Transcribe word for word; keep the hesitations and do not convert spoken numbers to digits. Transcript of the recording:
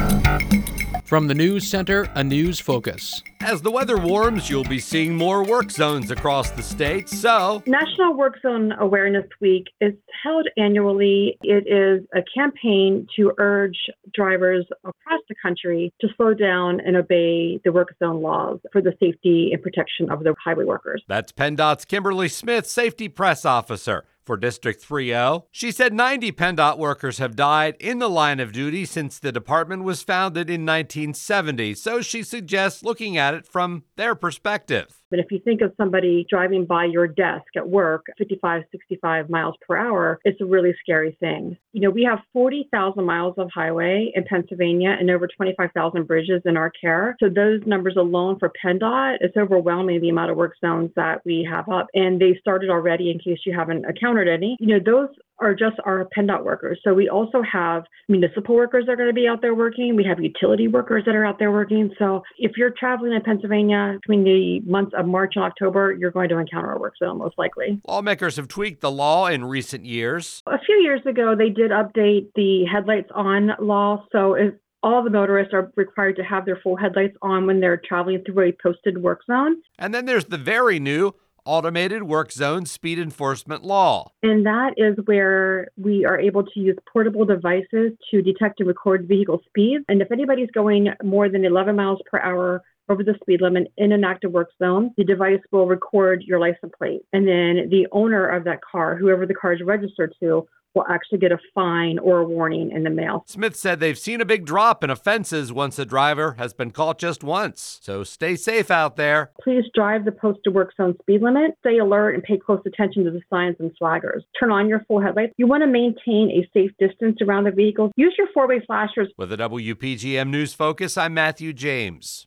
From the News Center, a news focus. As the weather warms, you'll be seeing more work zones across the state, so... National Work Zone Awareness Week is held annually. It is a campaign to urge drivers across the country to slow down and obey the work zone laws for the safety and protection of the highway workers. That's PennDOT's Kimberly Smith, Safety Press Officer for District three oh. She said ninety PennDOT workers have died in the line of duty since the department was founded in nineteen seventy, so she suggests looking at it from their perspective. But if you think of somebody driving by your desk at work fifty-five, sixty-five miles per hour, it's a really scary thing. You know, we have forty thousand miles of highway in Pennsylvania and over twenty-five thousand bridges in our care. So those numbers alone for PennDOT, it's overwhelming the amount of work zones that we have up. And they started already, in case you haven't encountered any. You know, those are just our PennDOT workers. So we also have municipal workers that are going to be out there working. We have utility workers that are out there working. So if you're traveling in Pennsylvania between the months of March and October, you're going to encounter a work zone most likely. Lawmakers have tweaked the law in recent years. A few years ago, they did update the headlights on law. So if all the motorists are required to have their full headlights on when they're traveling through a posted work zone. And then there's the very new Automated Work Zone Speed Enforcement Law. And that is where we are able to use portable devices to detect and record vehicle speeds. And if anybody's going more than eleven miles per hour over the speed limit in an active work zone, the device will record your license plate. And then the owner of that car, whoever the car is registered to, will actually get a fine or a warning in the mail. Smith said they've seen a big drop in offenses once a driver has been caught just once. So stay safe out there. Please drive the posted work zone speed limit. Stay alert and pay close attention to the signs and flaggers. Turn on your full headlights. You want to maintain a safe distance around the vehicle. Use your four-way flashers. With a W P G M News Focus, I'm Matthew James.